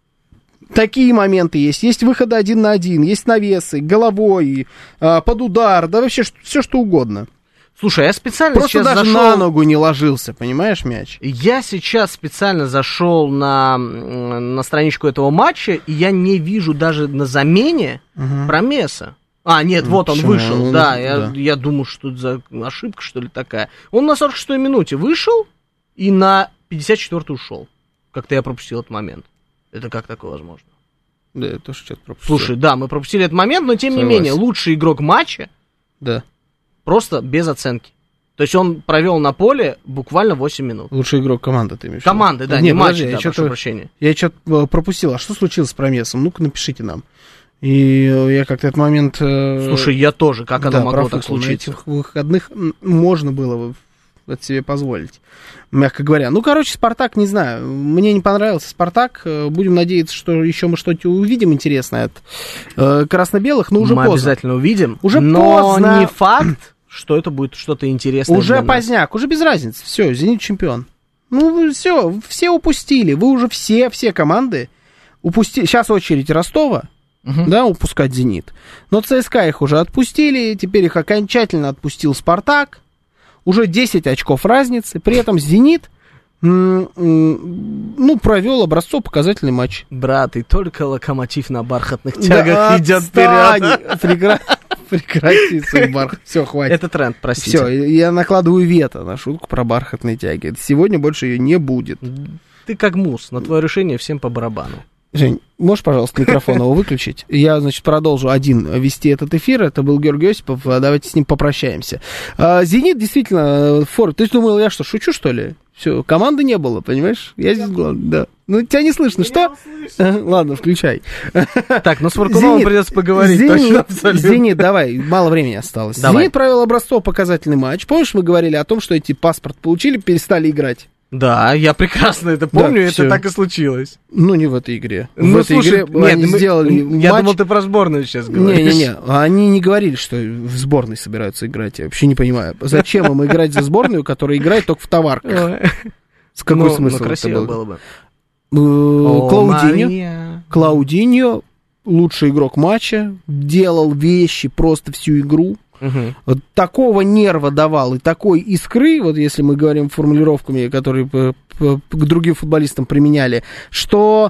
Такие моменты есть. Есть выходы один на один, есть навесы, головой, а, под удар, да вообще ш- все что угодно. Слушай, я специально Просто сейчас даже зашел... на ногу не ложился, понимаешь, мяч? Я сейчас специально зашел на, на страничку этого матча, и я не вижу даже на замене угу. Промеса. А, нет, вот он Почему? вышел, Он, да, да. Я, я думаю, что это за ошибка, что ли, такая. Он на сорок шестой минуте вышел и на пятьдесят четвёртой ушел. Как-то я пропустил этот момент. Это как такое возможно? Да, я тоже что-то пропустил. Слушай, да, мы пропустили этот момент, но тем Согласен. не менее, лучший игрок матча Да. просто без оценки. То есть он провел на поле буквально восемь минут. Лучший игрок команды, ты имеешь в виду? Команды, да, не, не подожди, матча, да, я прошу что-то, прощения. я что-то пропустил. А что случилось с Промесом? Ну-ка, напишите нам. И я как-то этот момент... э, Слушай, я тоже, как да, оно могло профукал. так случиться? На этих выходных можно было это себе позволить, мягко говоря. Ну, короче, Спартак, не знаю, мне не понравился Спартак. Будем надеяться, что еще мы что-то увидим интересное от э, красно-белых, но уже мы поздно. обязательно увидим, Уже но поздно. не факт, что это будет что-то интересное Уже для нас. поздняк, уже без разницы. Все, «Зенит» чемпион. Ну, все, все упустили. Вы уже все, все команды упустили. Сейчас очередь Ростова, uh-huh. да, упускать «Зенит». Но ЦСКА их уже отпустили, теперь их окончательно отпустил «Спартак». Уже десять очков разницы. При этом «Зенит» м- м- ну, провел образцово-показательный матч. Брат, и только «Локомотив» на бархатных тягах Да, идет отстань! вперед. Прекра... Прекрати свой бархат. Все, хватит. Это тренд, простите. Все, я накладываю вето на шутку про бархатные тяги. Сегодня больше ее не будет. Ты как мус, на твое решение всем по барабану. Жень, можешь, пожалуйста, микрофон его выключить? Я, значит, продолжу один вести этот эфир. Это был Георгий Осипов. Давайте с ним попрощаемся. А, «Зенит» действительно фор. Ты думал, я что, шучу, что ли? Все, команды не было, понимаешь? Я здесь главный, да. Ну, тебя не слышно, что? Ладно, включай. Так, ну с Варкуновым придется поговорить. Зенит, точно, абсолютно. Зенит, давай, мало времени осталось. Давай. «Зенит» провел образцово-показательный матч. Помнишь, мы говорили о том, что эти паспорт получили, перестали играть? Да, я прекрасно это помню, Да, это всё. так и случилось. Ну, не в этой игре. Ну, в этой слушай, игре нет, они мы- сделали Я матч. думал, ты про сборную сейчас говоришь. Не-не-не, они не говорили, что в сборной собираются играть. Я вообще не понимаю. Зачем им играть за сборную, которая играет только в товарках? Ой. С какой Ну, смысл ну, это красиво было? было бы. Э, О, Клаудиньо. Мария. Клаудиньо, лучший игрок матча, делал вещи просто всю игру. Мгм. Вот такого нерва давал и такой искры, вот если мы говорим формулировками, которые п- п- к другим футболистам применяли, что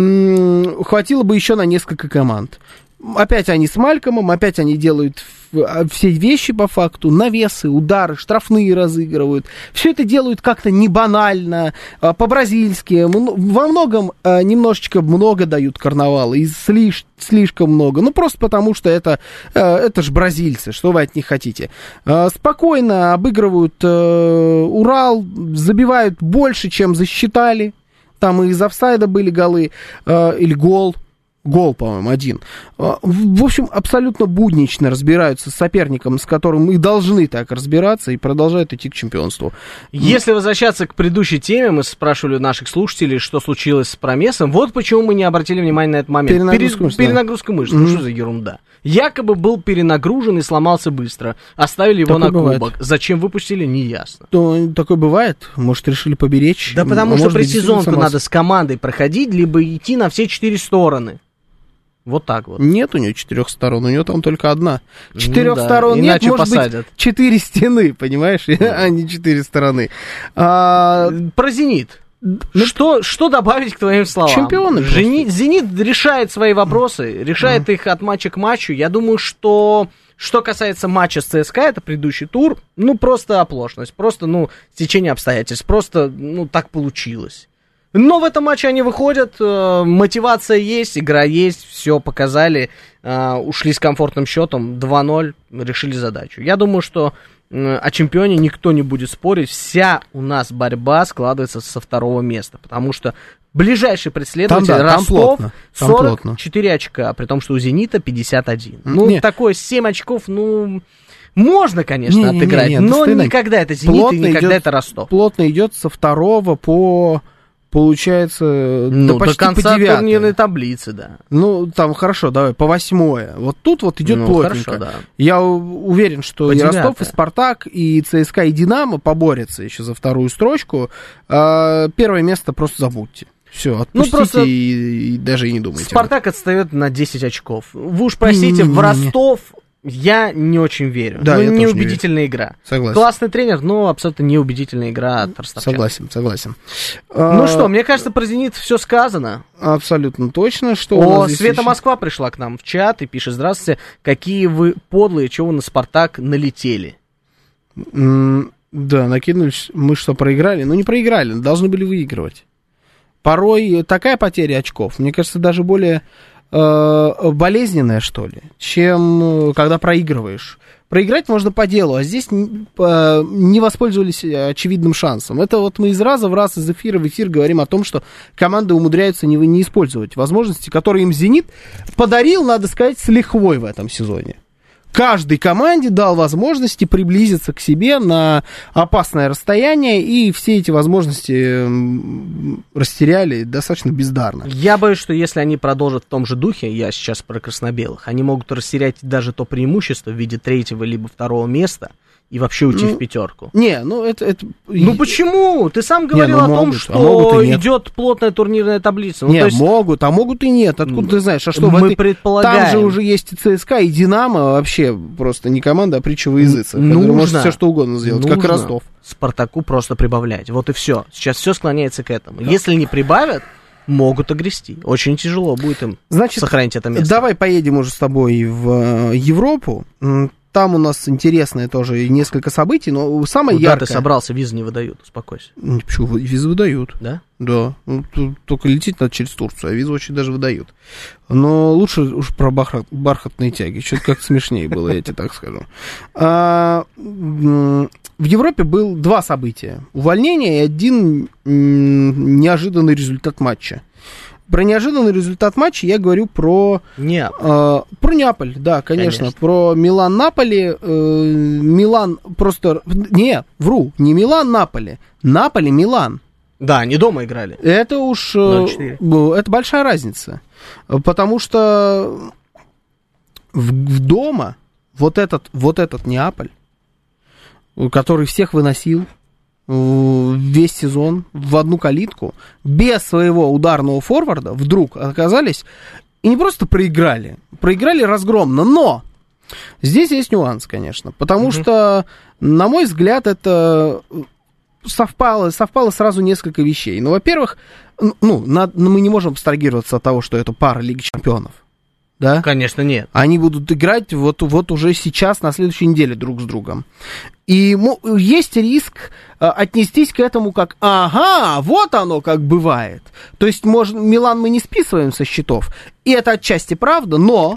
м- хватило бы еще на несколько команд. Опять они с Малькомом, опять они делают в- все вещи по факту, навесы, удары, штрафные разыгрывают. Все это делают как-то не банально, а, по-бразильски. М- Во многом а, немножечко много дают карнавала, и слиш- слишком много. Ну, просто потому что это, а, это ж бразильцы, что вы от них хотите. А, Спокойно обыгрывают а, Урал, забивают больше, чем засчитали. Там и из офсайда были голы, а, или гол. Гол, по-моему, один. А, В в общем, абсолютно буднично разбираются с соперником, с которым и должны так разбираться, и продолжают идти к чемпионству. Если возвращаться к предыдущей теме, мы спрашивали у наших слушателей, что случилось с Промесом. Вот почему мы не обратили внимания на этот момент. Перенагрузка Пере- мышц, да. Перенагрузка мышц. Ну Мгм. что за ерунда? Якобы был перенагружен и сломался быстро. Оставили его Такое на бывает. кубок. Зачем выпустили, неясно. То, такое бывает. Может, решили поберечь. Да потому А что может быть, действительно предсезонку сломался. надо с командой проходить, либо идти на все четыре стороны. Вот так вот. Нет у нее четырех сторон, у нее там только одна. Четырех да, сторон нет, иначе может посадят. быть, четыре стены, понимаешь, а не четыре стороны. А, Про «Зенит». Что, что добавить к твоим словам? Чемпионы просто. Жени- «Зенит» решает свои вопросы, решает их от матча к матчу. Я думаю, что что касается матча с ЦСКА, это предыдущий тур, ну, просто оплошность, просто, ну, стечение обстоятельств, просто, ну, так получилось. Но в этом матче они выходят, э, мотивация есть, игра есть, все показали, э, ушли с комфортным счетом, два ноль, решили задачу. Я думаю, что э, о чемпионе никто не будет спорить, вся у нас борьба складывается со второго места, потому что ближайший преследователь Там, да, там Ростов плотно, там сорок плотно. четыре очка, при том, что у «Зенита» пятьдесят один. Ну, Не. такое семь очков, ну... Можно, конечно, Не, не, не, отыграть, не, но достойно. никогда это «Зенит» и Плотно никогда идет- это Ростов. Плотно идет со второго по получается, ну, да почти до конца по девятое. турнирной таблицы, да. Ну, там, хорошо, давай, по восьмое. Вот тут вот идет Ну, плотненько. хорошо, да. Я у- уверен, что По и Ростов, девятое. и Спартак, и ЦСКА, и Динамо поборются еще за вторую строчку. А, первое место просто забудьте. Все, отпустите Ну, просто и, и даже и не думайте. Спартак отстает на десять очков. Вы уж простите, Не-не-не-не. в Ростов я не очень верю. Да, ну, я тоже не неубедительная игра. Согласен. Классный тренер, но абсолютно неубедительная игра от ростовчан. Согласен, согласен. Ну А, что, мне кажется, про «Зенит» все сказано. Абсолютно точно, что у О, нас здесь Света еще- Москва пришла к нам в чат и пишет: здравствуйте, какие вы подлые, чего вы на «Спартак» налетели? М, Да, накинулись, мы что, проиграли? Ну, не проиграли, должны были выигрывать. Порой такая потеря очков, мне кажется, даже более э, болезненная, что ли, чем э, когда проигрываешь. Проиграть можно по делу, а здесь н- э, не воспользовались очевидным шансом. Это вот мы из раза в раз, из эфира в эфир говорим о том, что команды умудряются не, не использовать возможности, которые им «Зенит» подарил, надо сказать, с лихвой в этом сезоне. Каждой команде дал возможности приблизиться к себе на опасное расстояние, и все эти возможности м, растеряли достаточно бездарно. Я боюсь, что если они продолжат в том же духе, я сейчас про краснобелых, они могут растерять даже то преимущество в виде третьего либо второго места и вообще уйти Ну, в пятерку. Не, ну это... это... Ну почему? Ты сам говорил ну о том, могут, а что могут и нет. идет плотная турнирная таблица. Ну, Не, то есть могут, а могут и нет. Откуда ты знаешь? А что, в мы этой- предполагаем. Там же уже есть и ЦСКА, и Динамо, вообще просто не команда, а притча во языцах, которая Нужно, может все что угодно сделать, как и нужно Ростов. Спартаку просто прибавлять. Вот и все. Сейчас все склоняется к этому. Если не прибавят, могут огрести. Очень тяжело будет им Значит, сохранить это место. давай поедем уже с тобой в э, Европу. М, Там у нас интересное тоже несколько событий, но самое Куда яркое... ты собрался, визы не выдают, успокойся. М, Почему? вы- Визы выдают. Да? Да. Ну, тут только лететь надо через Турцию, а визу очень даже выдают. Но лучше уж про бархат- бархатные тяги. Что-то как-то смешнее было, я тебе так скажу. А, м, в Европе был два события. Увольнение и один м, неожиданный результат матча. Про неожиданный результат матча я говорю про... Не. Uh, про Неаполь, да, конечно. Конечно. Про Милан-Наполи. Uh, Милан просто... Не, вру, не Милан-Наполи. Наполи-Милан. Да, они дома играли. Это уж... ноль четыре. uh, это большая разница. Потому что в, в дома вот этот, вот этот Неаполь, который всех выносил весь сезон в одну калитку, без своего ударного форварда, вдруг оказались и не просто проиграли, проиграли разгромно, но здесь есть нюанс, конечно, потому mm-hmm. что, на мой взгляд, это совпало, совпало сразу несколько вещей. Ну, во-первых, ну, надо, мы не можем абстрагироваться от того, что это пара Лиги Чемпионов. Да? Конечно, нет. Они будут играть вот, вот уже сейчас, на следующей неделе друг с другом. И есть риск а, отнестись к этому как, ага, вот оно как бывает. То есть, может, Милан мы не списываем со счетов, и это отчасти правда, но,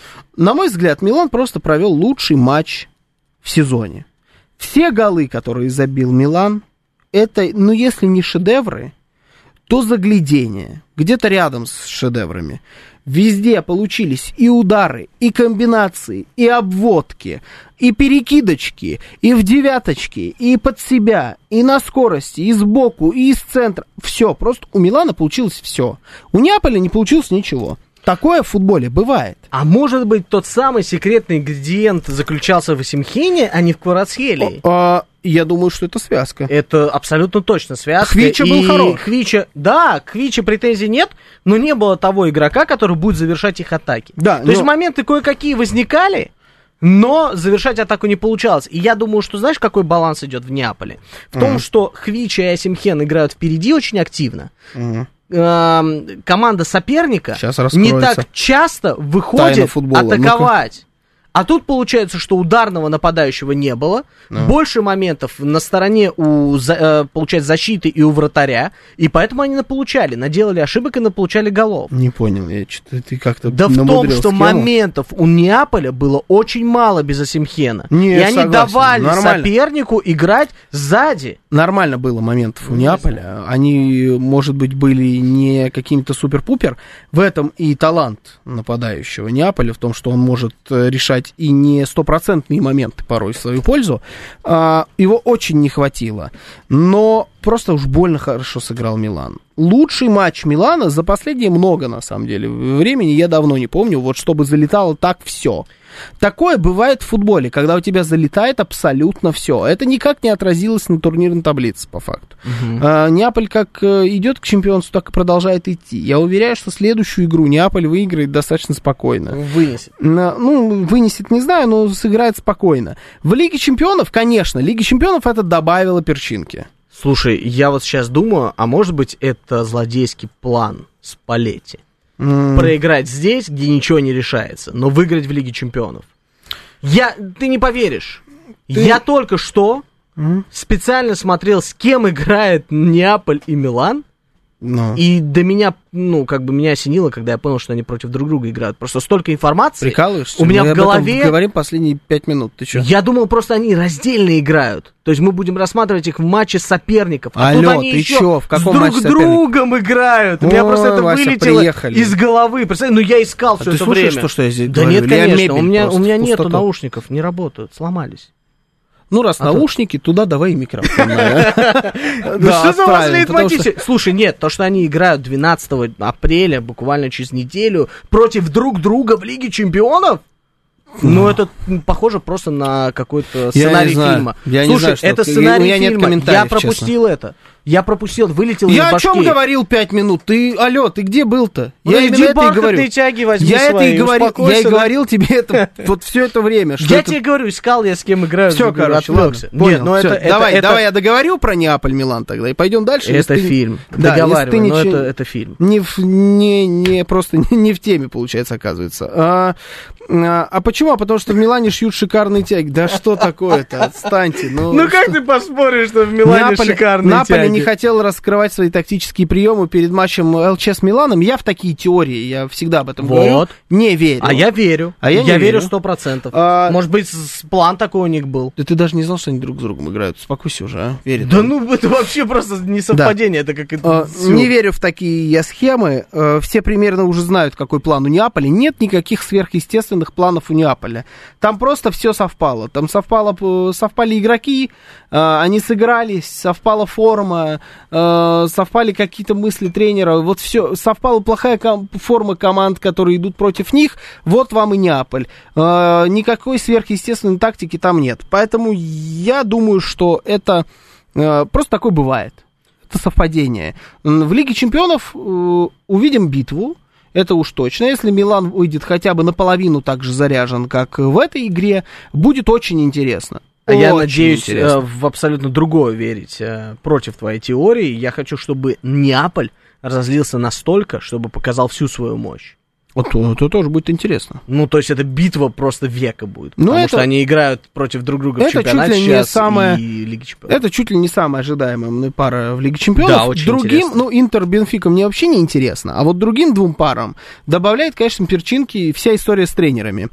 на мой взгляд, Милан просто провел лучший матч в сезоне. Все голы, которые забил Милан, это, ну, если не шедевры, то заглядение, где-то рядом с шедеврами. Везде получились и удары, и комбинации, и обводки, и перекидочки, и в девяточки, и под себя, и на скорости, и сбоку, и из центра. Все, просто у Милана получилось все. У Неаполя не получилось ничего. Такое в футболе бывает. А может быть, тот самый секретный ингредиент заключался в Осимхене, а не в Кварацхелии? А, я думаю, что это связка. Это абсолютно точно связка. Хвича был и хорош. Хвича, да, к Хвиче претензий нет, но не было того игрока, который будет завершать их атаки. Да, То но... есть моменты кое-какие возникали, но завершать атаку не получалось. И я думаю, что знаешь, какой баланс идет в Неаполе? В том, Mm. что Хвича и Осимхен играют впереди очень активно. Mm. Эм, команда соперника Сейчас не раскроется так часто тайна выходит футбола. атаковать. А тут получается, что ударного нападающего не было. No. Больше моментов на стороне у, э, получается, защиты и у вратаря. И поэтому они наполучали. Наделали ошибок и наполучали голов. Не понял, я что-то ты как-то Да в том, намудрил что схему. моментов у Неаполя было очень мало без Осимхена. Не, и они согласен. давали Нормально. сопернику играть сзади. Нормально было моментов у Неаполя. Они, может быть, были не какими-то супер-пупер. В этом и талант нападающего Неаполя, в том, что он может решать и не стопроцентные моменты порой в свою пользу. А, его очень не хватило. Но просто уж больно хорошо сыграл Милан. лучший матч Милана за последние много, на самом деле, времени, я давно не помню, вот чтобы залетало так все. Такое бывает в футболе, когда у тебя залетает абсолютно все. Это никак не отразилось на турнирной таблице, по факту. Uh-huh. А, Неаполь как идет к чемпионству, так и продолжает идти. Я уверяю, что следующую игру Неаполь выиграет достаточно спокойно. Вынесет. Ну, вынесет, не знаю, но сыграет спокойно. В Лиге чемпионов, конечно, Лига чемпионов это добавила перчинки. Слушай, я вот сейчас думаю, а может быть это злодейский план Спалетти? Mm. Проиграть здесь, где ничего не решается, но выиграть в Лиге чемпионов. Я, ты не поверишь, ты... я только что mm. специально смотрел, с кем играет Неаполь и Милан, no. и до меня, ну, как бы меня осенило, когда я понял, что они против друг друга играют. Просто столько информации. Прикалываешься? У меня Мы в голове... об этом говорим последние пять минут, ты что? Я думал, просто они раздельно играют. То есть мы будем рассматривать их в матче соперников. А Алло, тут они ты еще чё? В каком с друг другом играют. У меня О, просто это Вася, вылетело приехали. из головы. Представляешь, ну я искал а все ты это слушаешь время. То, что я здесь да говорю? нет, конечно, у меня, у меня нету пустоту. наушников, не работают, сломались. Ну, раз а наушники, то... туда давай и микрофон. Ну что за у вас лейтмотив? Слушай, нет, то, что они играют двенадцатого апреля, буквально через неделю, против друг друга в Лиге чемпионов, ну, это похоже просто на какой-то сценарий фильма. Слушай, это сценарий фильма, я пропустил это. Я пропустил, вылетел из башки. Я о чем говорил пять минут? Ты, алло, ты где был-то? Ну, я именно это и говорю. Тяги возьми я свои, это и говорил, я и говорил тебе это вот все это время. Я тебе говорю, искал я с кем играю. Все, короче, ладно. Нет, но это, давай, это, давай я договорю про Неаполь, Милан тогда и пойдем дальше. Это ты... фильм. Да, договаривай, но ничего... это, это фильм. Не, в, не, не просто не, не в теме получается, оказывается. А, а, а почему? А потому что в Милане шьют шикарные тяги. Да что такое-то? Отстаньте. Ну, ну как ты поспоришь, что в Милане Неаполь, шикарные Наполе тяги? не хотел раскрывать свои тактические приемы перед матчем ЛЧ с Миланом. Я в такие теории, я всегда об этом вот. говорю, не верю. А я верю. А я, я не верю сто процентов. А... Может быть, план такой у них был. Да ты даже не знал, что они друг с другом играют. Успокойся уже, а? Верит. Да он. Ну, это вообще просто не совпадение. Да. Это как это... а, не верю в такие я схемы. Все примерно уже знают, какой план у Неаполя. Нет никаких сверхъестественных планов у Неаполя. Там просто все совпало. Там совпало, совпали игроки, они сыгрались, совпала форма, совпали какие-то мысли тренера, вот все, совпала плохая ком- форма команд, которые идут против них, вот вам и Неаполь. Э, никакой сверхъестественной тактики там нет. Поэтому я думаю, что это э, просто такое бывает. Это совпадение. В Лиге чемпионов э, увидим битву, это уж точно. Если Милан выйдет хотя бы наполовину так же заряжен, как в этой игре, будет очень интересно. А я надеюсь э, в абсолютно другое верить э, против твоей теории. Я хочу, чтобы Неаполь разозлился настолько, чтобы показал всю свою мощь. Вот это тоже будет интересно. Ну, то есть это битва просто века будет. Ну, потому это, что они играют против друг друга в это чемпионате чуть ли сейчас не самое, и Лиге чемпионов. Это чуть ли не самая ожидаемая пара в Лиге чемпионов. Да, очень другим, интересно. ну, Интер, Бенфика мне вообще не интересно. А вот другим двум парам добавляет, конечно, перчинки вся история с тренерами.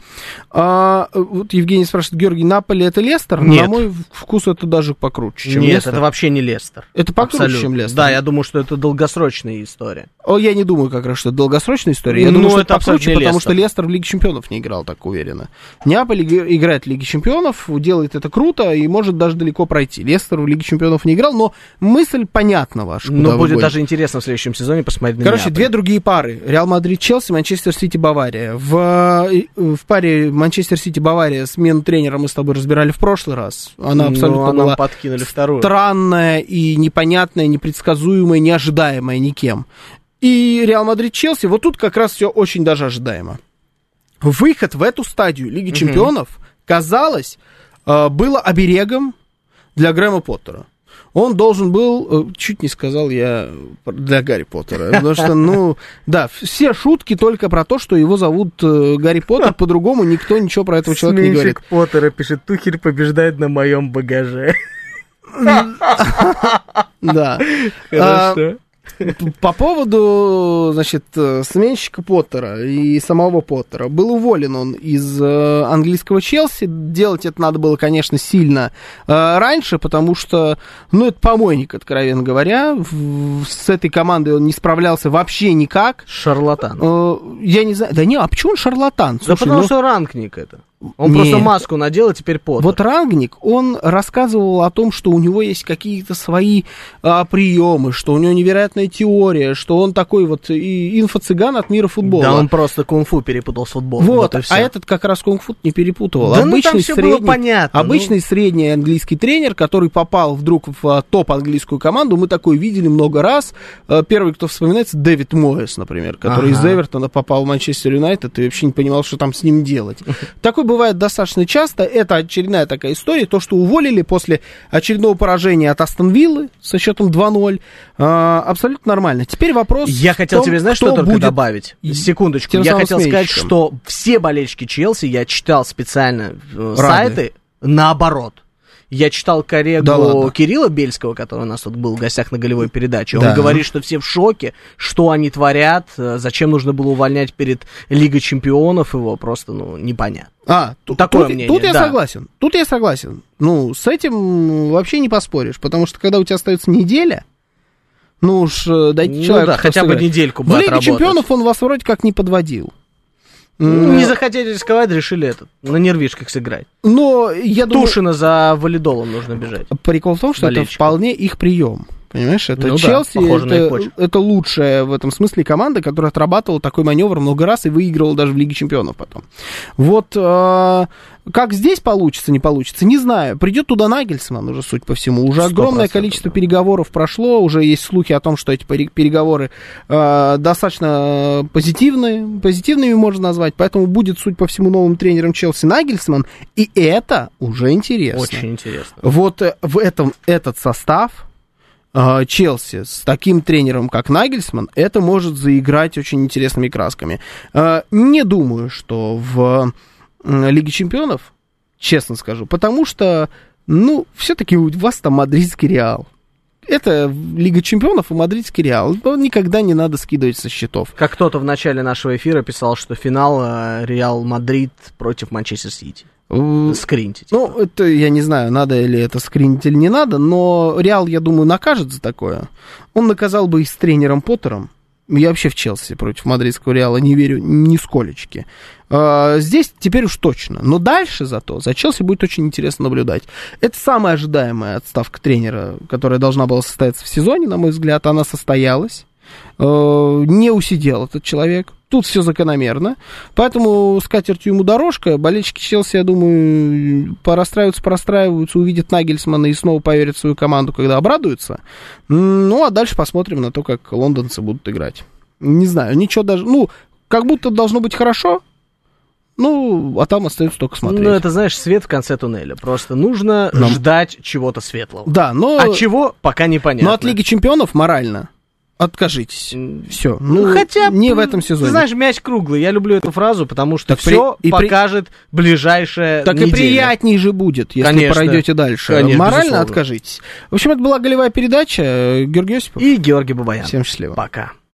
А, вот Евгений спрашивает, Георгий, Наполи это Лестер? Нет. На мой вкус это даже покруче, чем Нет, Лестер. это вообще не Лестер. Это покруче, Абсолютно. чем Лестер. Да, я думаю, что это долгосрочная история. О, я не думаю как раз, что это долгосрочная история. Я ну, думаю, что это это покруче, Лестер. потому что Лестер в Лиге чемпионов не играл так уверенно. Неаполь играет в Лиге чемпионов, делает это круто и может даже далеко пройти. Лестер в Лиге чемпионов не играл, но мысль понятна ваша. Но будет даже интересно в следующем сезоне посмотреть на Короче, Неаполь. две другие пары. Реал Мадрид, Челси, Манчестер Сити, Бавария. В, в паре Манчестер Сити, Бавария смену тренера мы с тобой разбирали в прошлый раз. Она абсолютно ну, была подкинули вторую. странная и непонятная, непредсказуемая, неожидаемая никем. И Реал Мадрид, Челси, вот тут как раз все очень даже ожидаемо. Выход в эту стадию Лиги uh-huh. чемпионов, казалось, было оберегом для Грэма Поттера. Он должен был, чуть не сказал я для Гарри Поттера, потому что, ну, да, все шутки только про то, что его зовут Гарри Поттер, по-другому никто ничего про этого человека не говорит. Сменщик Поттера пишет, Тухель побеждает на моем багаже. Да. Хорошо. По поводу, значит, сменщика Поттера и самого Поттера. Был уволен он из э, английского Челси. Делать это надо было, конечно, сильно э, раньше, потому что, ну, это помойник, откровенно говоря. В, с этой командой он не справлялся вообще никак. Шарлатан. Э, я не знаю. Да не, а почему он шарлатан? Да Слушай, потому ну, что рангник это. Он Нет. просто маску надел, и теперь Поттер. Вот Рангник, он рассказывал о том, что у него есть какие-то свои а, приемы, что у него невероятная теория, что он такой вот и инфо-цыган от мира футбола. Да он просто кунг-фу перепутал с футболом. Вот, Вот и а всё. этот как раз кунг-фу не перепутывал. Да ну, обычный там всё было средний, понятно, обычный ну. средний английский тренер, который попал вдруг в а, топ-английскую команду, мы такой видели много раз. А, первый, кто вспоминается, Дэвид Моэс, например, который Ага. из Эвертона попал в Манчестер Юнайтед и вообще не понимал, что там с ним делать. Такой бывает достаточно часто. Это очередная такая история. То, что уволили после очередного поражения от Астон Виллы со счетом два ноль, а, абсолютно нормально. Теперь вопрос Я в хотел том, тебе, знаешь, кто что только будет добавить? Секундочку. тем Я самым хотел сказать, сменщиком. что все болельщики Челси, я читал специально э, Рады. сайты, наоборот. Я читал коллегу Да ладно. Кирилла Бельского, который у нас тут был в гостях на голевой передаче. Он Да. говорит, что все в шоке, что они творят, э, зачем нужно было увольнять перед Лигой Чемпионов его, просто, ну, непонятно. А, тут, Такое тут, мнение, тут я да. согласен. Тут я согласен. Ну, с этим вообще не поспоришь, потому что когда у тебя остается неделя, ну уж э, дайте Ну человеку да, хотя бы сыграть. недельку В бы Лиге отработать. Чемпионов он вас вроде как не подводил. Ну, не захотели рисковать, решили этот, на нервишках сыграть. Но я думаю, Тушина за валидолом нужно бежать. прикол в том, что это болельщиков. вполне их прием. Понимаешь, это Ну да, Челси, похоже на их это, почву. это лучшая в этом смысле команда, которая отрабатывала такой маневр много раз и выигрывала даже в Лиге Чемпионов потом. Вот э, как здесь получится, не получится, не знаю. Придет туда Нагельсман уже, судя по всему. Уже сто огромное процентов, количество да. переговоров прошло, уже есть слухи о том, что эти пере- переговоры э, достаточно позитивные, позитивными можно назвать, поэтому будет, судя по всему, новым тренером Челси Нагельсман, и это уже интересно. Очень интересно. Вот э, в этом этот состав э, Челси с таким тренером, как Нагельсман, это может заиграть очень интересными красками. Э, не думаю, что в э, Лиге Чемпионов, честно скажу, потому что, ну, все-таки у вас там мадридский Реал. Это Лига Чемпионов и мадридский Реал. Никогда не надо скидывать со счетов. Как кто-то в начале нашего эфира писал, что финал э, Реал Мадрид против Манчестер Сити. Э, Скриньте. типа. Ну, это, я не знаю, надо ли это скринить или не надо, но Реал, я думаю, накажет за такое. Он наказал бы и с тренером Поттером. Я вообще в Челси против мадридского Реала не верю нисколечки. А, здесь теперь уж точно. Но дальше зато за Челси будет очень интересно наблюдать. Это самая ожидаемая отставка тренера, которая должна была состояться в сезоне, на мой взгляд. Она состоялась. А, не усидел этот человек. Тут все закономерно. Поэтому с катертью ему дорожка. Болельщики Челси, я думаю, порастраиваются, порастраиваются, увидят Нагельсмана и снова поверят в свою команду, когда обрадуются. Ну, а дальше посмотрим на то, как лондонцы будут играть. Не знаю, ничего даже... Ну, как будто должно быть хорошо, ну, а там остается только смотреть. Ну, это, знаешь, свет в конце туннеля. Просто нужно Нам- ждать чего-то светлого. Да, но... А чего, пока непонятно. Но от Лиги Чемпионов морально откажитесь. Все. Ну, Хотя не в этом сезоне. Ты знаешь, мяч круглый. Я люблю эту фразу, потому что Так при- все и при- покажет ближайшая Так неделя. и приятней же будет, если Конечно. пройдете дальше. Конечно, Морально безусловно. откажитесь. В общем, это была голевая передача. Георгий Осипов. И Георгий Бабаян. Всем счастливо. Пока.